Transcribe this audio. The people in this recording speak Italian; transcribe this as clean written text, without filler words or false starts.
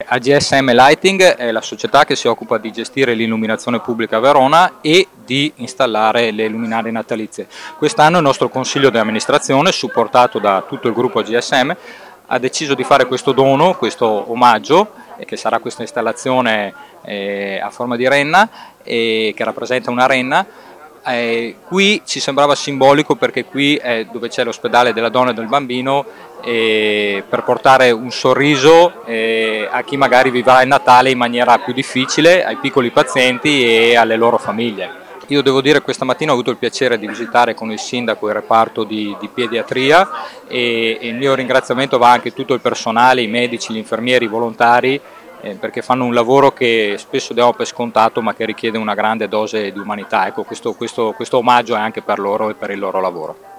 AGSM Lighting è la società che si occupa di gestire l'illuminazione pubblica a Verona e di installare le luminarie natalizie. Quest'anno il nostro consiglio di amministrazione, supportato da tutto il gruppo AGSM, ha deciso di fare questo dono, questo omaggio, che sarà questa installazione a forma di renna, che rappresenta una renna. Qui ci sembrava simbolico perché qui è dove c'è l'ospedale della donna e del bambino, per portare un sorriso a chi magari vivrà il Natale in maniera più difficile, ai piccoli pazienti e alle loro famiglie. Io devo dire che questa mattina ho avuto il piacere di visitare con il sindaco il reparto di pediatria e il mio ringraziamento va anche a tutto il personale, i medici, gli infermieri, i volontari, perché fanno un lavoro che spesso diamo per scontato ma che richiede una grande dose di umanità. Ecco, questo omaggio è anche per loro e per il loro lavoro.